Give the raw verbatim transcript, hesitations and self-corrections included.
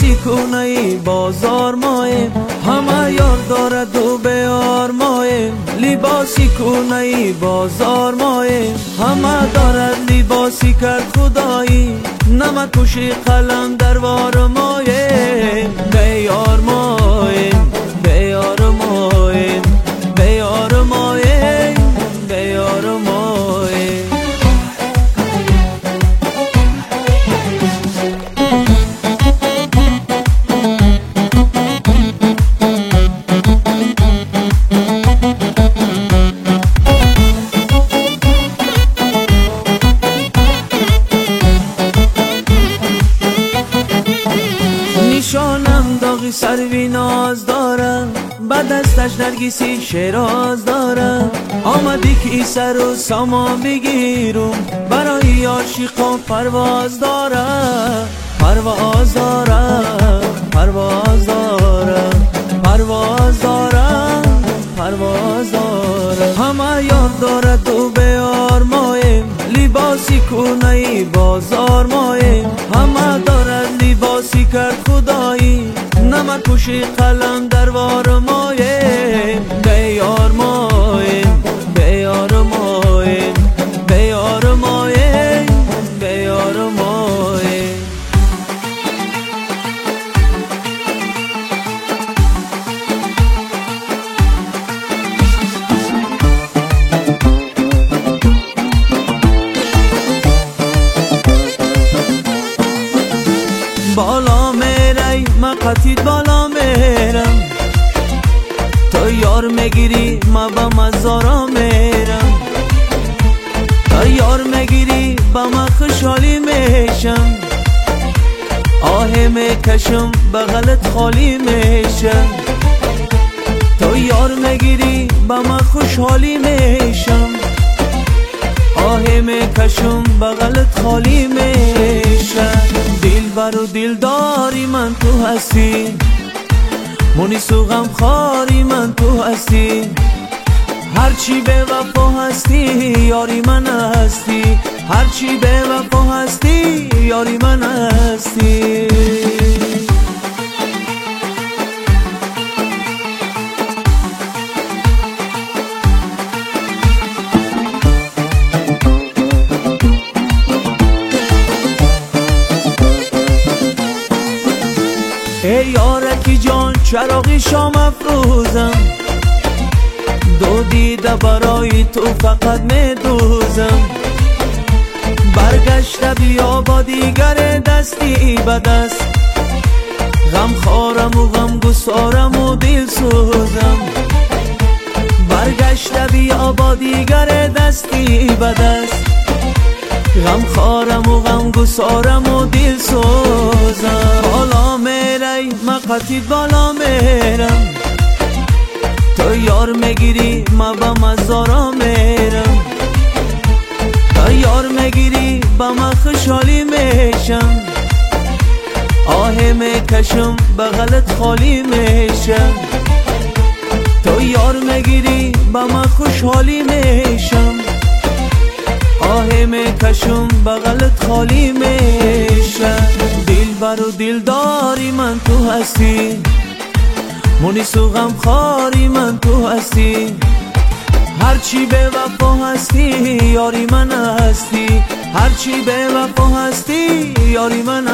لباسی کنه بازار مایم، همه یار دارد و بیار مایم. لباسی کنه بازار مایم، همه دارد لباسی کرد خدایی. نمک کشی قلم دربار مایم، بیار مایم، بیار مایم، بیار مایم، بیار مایم. نشانم داغی سروی ناز دارم، با دستش نرگیسی شیراز دارم. آمدی که سر و سامان بگیرم، برای عاشقان پرواز دارم، پرواز دارم، پرواز دارم، پرواز دارم، پرواز دارم. همه یار دارد و بیار مایم، لباسی کنه بازار مایم. همه دارد لباسی کرد خدایی، نمک کشی قلم دربار مایم. بیار مایم، بیار مایم، بیار مایم، بیار مایم. بالا میری ما قطید بالا میرم، تو یار میگیری ما با مزارا میرم. تو یار میگیری با ما خوشحالی میشم، آه میکشم بغلت خالی میشم. تو یار میگیری با ما خوشحالی میشم، آه میکشم بغلت خالی میشم. دل بر و دلداری من تو هستی، مونس و غم خاری من تو هستی. هرچی به وفا هستی یاری من هستی، هرچی به وفا هستی یاری من هستی. ای یارکی جان چراغی شام افروزم، دو دیده برای تو فقط میدوزم. برگشته بیا با دیگر دستی به دست، غم خارم و غم گسارم و دل سوزم. برگشته بیا با دیگر دستی به دست، غم خارم و غم گسارم و دل سوزم. بالا میری ما قطید بالا میرم، تو یار میگیری ما با مزارا میرم. تو یار میگیری با ما خوشحالی میشم، آه میکشم بغلت خالی میشم. تو یار میگیری با ما خوشحالی میشم، آه میکشم بغلت خالی میشم. دل بر و دلداری من تو هستی، مونس و غم خاری من تو هستی. هرچی به وفا هستی یاری من هستی، هرچی به وفا هستی یاری من